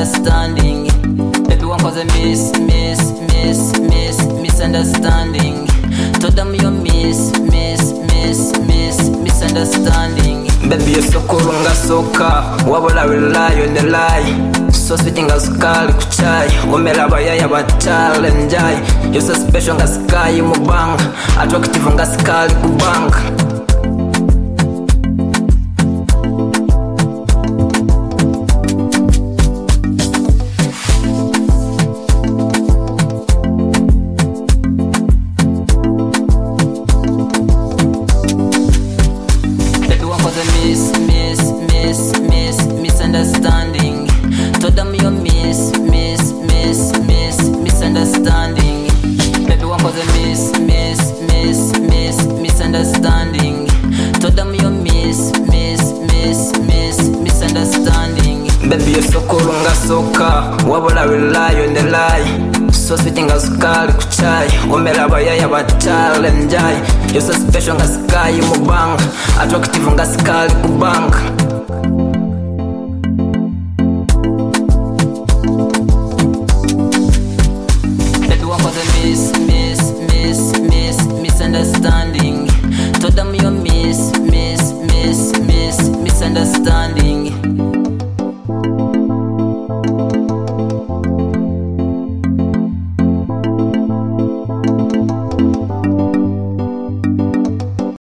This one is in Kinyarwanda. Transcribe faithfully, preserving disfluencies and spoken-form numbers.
misunderstanding. Baby one cause a miss, miss, miss, miss, misunderstanding. Told them you miss, miss, miss, miss, misunderstanding. Baby you're so cool nga soka, wabula will lie on the lie. So sweet nga sukali kuchai, umela bayaya ba challenge. You're so special nga sky mubanga, attractive nga skali kubanga. Miss, miss, miss, miss, misunderstanding. Told them you miss, miss, miss, miss, misunderstanding. Baby one cause a miss, miss, miss, miss, misunderstanding. Told them you miss, miss, miss, miss, misunderstanding. Baby you're so cool nga soka, wabula will lie on the lie. So sweet nga sukali kuchai, umela bayaya ba challenge. You're so special nga sky mubanga, attractive nga skali kubanga.